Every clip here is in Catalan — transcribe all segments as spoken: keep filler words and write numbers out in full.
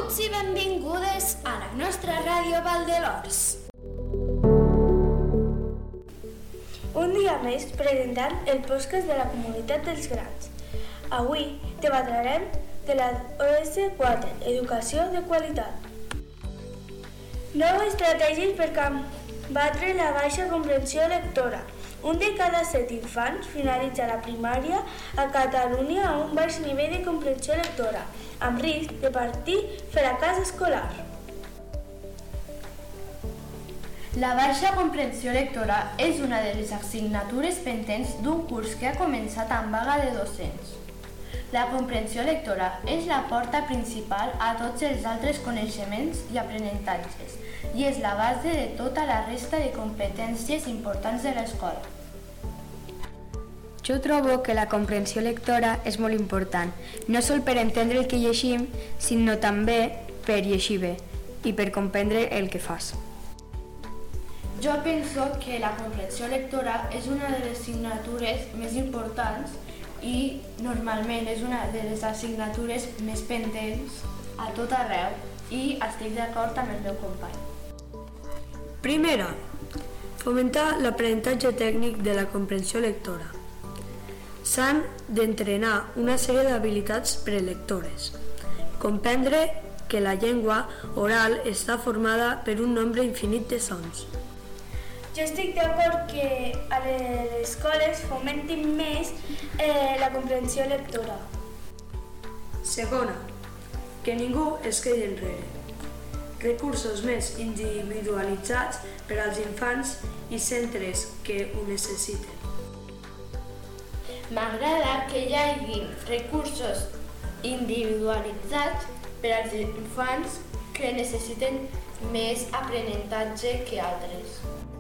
Benvinguts i benvingudes a la nostra ràdio Valdelors. Un dia més presentant el podcast de la comunitat dels grans. Avui debatrem de la O S quatre, Educació de Qualitat. Nou estratègies per combatre la baixa comprensió lectora. Un de cada set infants finalitza la primària a Catalunya a un baix nivell de comprensió lectora, amb risc de patir fracàs escolar. La baixa comprensió lectora és una de les assignatures pendents d'un curs que ha començat amb vaga de docents. La comprensió lectora és la porta principal a tots els altres coneixements i aprenentatges i és la base de tota la resta de competències importants de l'escola. Jo trobo que la comprensió lectora és molt important, no sol per entendre el que llegim, sinó també per llegir bé i per comprendre el que fas. Jo penso que la comprensió lectora és una de les assignatures més importants i normalment és una de les assignatures més pendents a tot arreu i estic d'acord amb el meu company. Primera, fomentar l'aprenentatge tècnic de la comprensió lectora. S'han d'entrenar una sèrie d'habilitats prelectores. Comprendre que la llengua oral està formada per un nombre infinit de sons. Jo estic d'acord que a les escoles fomentin més eh, la comprensió lectora. Segona, que ningú es quedi enrere. Recursos més individualitzats per als infants i centres que ho necessiten. M'agrada que hi hagi recursos individualitzats per als infants que necessiten més aprenentatge que altres.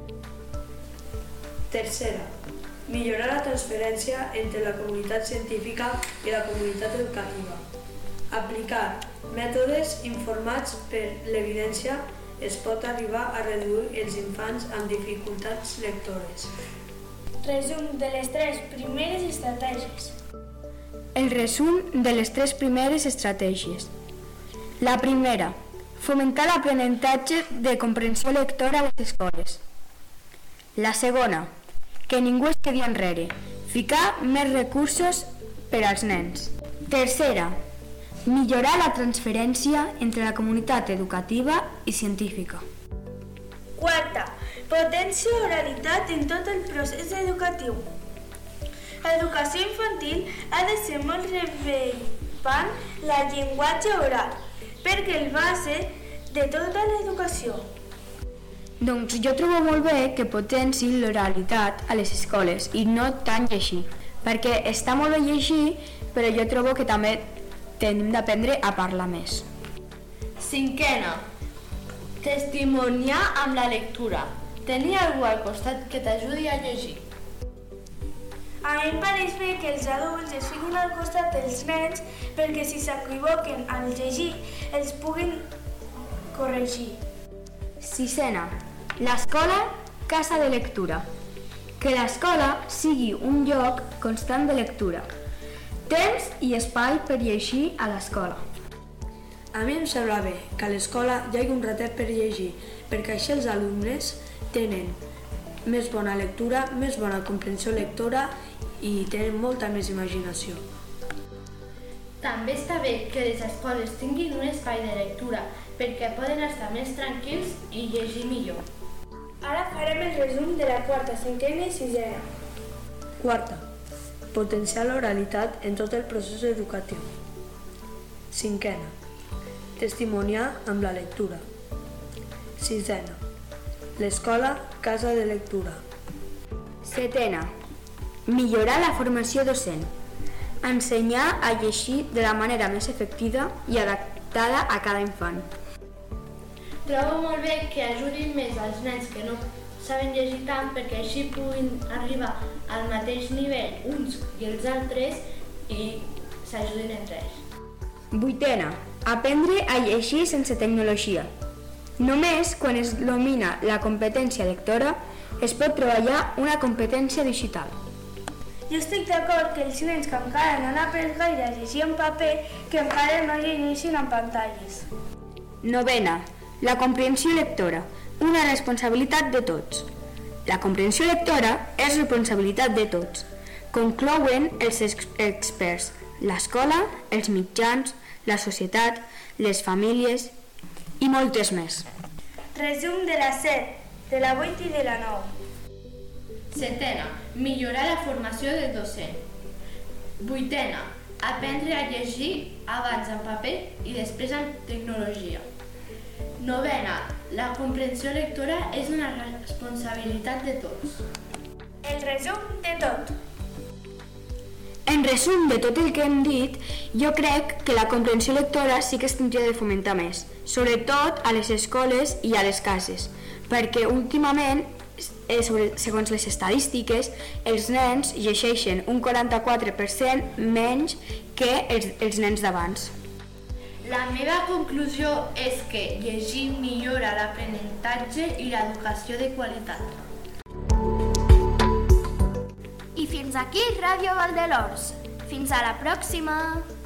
Tercera, millorar la transferència entre la comunitat científica i la comunitat educativa. Aplicar mètodes informats per l'evidència es pot arribar a reduir els infants amb dificultats lectores. Resum de les tres primeres estratègies. El resum de les tres primeres estratègies. La primera, fomentar l'aprenentatge de comprensió lectora a les escoles. La segona, que ningú es quedi enrere, ficar més recursos per als nens. Tercera, millorar la transferència entre la comunitat educativa i científica. Quarta, potència oralitat en tot el procés educatiu. L'educació infantil ha de ser molt rellevant la llenguatge oral, perquè és base de tota l'educació. Doncs jo trobo molt bé que potenciïn l'oralitat a les escoles i no tant llegir, perquè està molt bé llegir, però jo trobo que també tenim d'aprendre a parlar més. Cinquena, testimoniar amb la lectura. Tenir algú al costat que t'ajudi a llegir. A mi em pareix bé que els adults es fiquin al costat dels nens perquè si s'equivoquen al llegir els puguin corregir. Sisena, l'escola, casa de lectura. Que l'escola sigui un lloc constant de lectura. Temps i espai per llegir a l'escola. A mi em sembla bé que a l'escola hi hagi un ratet per llegir, perquè així els alumnes tenen més bona lectura, més bona comprensió lectora i tenen molta més imaginació. També està bé que les escoles tinguin un espai de lectura perquè poden estar més tranquils i llegir millor. Ara farem el resum de la quarta, cinquena i sisena. Quarta, potenciar l'oralitat en tot el procés educatiu. Cinquena, testimoniar amb la lectura. Sisena, l'escola, casa de lectura. Setena, millorar la formació docent. Ensenyar a llegir de la manera més efectiva i adaptada a cada infant. Trobo molt bé que ajudin més als nens que no saben llegir tant perquè així puguin arribar al mateix nivell uns i els altres i s'ajudin entre ells. Vuitena, aprendre a llegir sense tecnologia. Només quan es domina la competència lectora es pot treballar una competència digital. Jo estic d'acord que els nens que encara no han après gaire a llegir en paper que encara no llegeixin en pantalles. Novena. La comprensió lectora, una responsabilitat de tots. La comprensió lectora és responsabilitat de tots. Conclouen els ex experts, l'escola, els mitjans, la societat, les famílies i moltes més. Resum de la set, de la vuit i de la nou. Setena. Millorar la formació del docent. Vuitena. Aprendre a llegir abans en paper i després en tecnologia. Novena. La comprensió lectora és una responsabilitat de tots. El resum de tot. En resum de tot el que hem dit, jo crec que la comprensió lectora sí que es tindria de fomentar més, sobretot a les escoles i a les cases, perquè últimament, eh, sobre, segons les estadístiques, els nens llegeixen un quaranta-quatre per cent menys que els, els nens d'abans. La meva conclusió és que llegir millora l'aprenentatge i l'educació de qualitat. I fins aquí Ràdio Valdelors. Fins a la pròxima!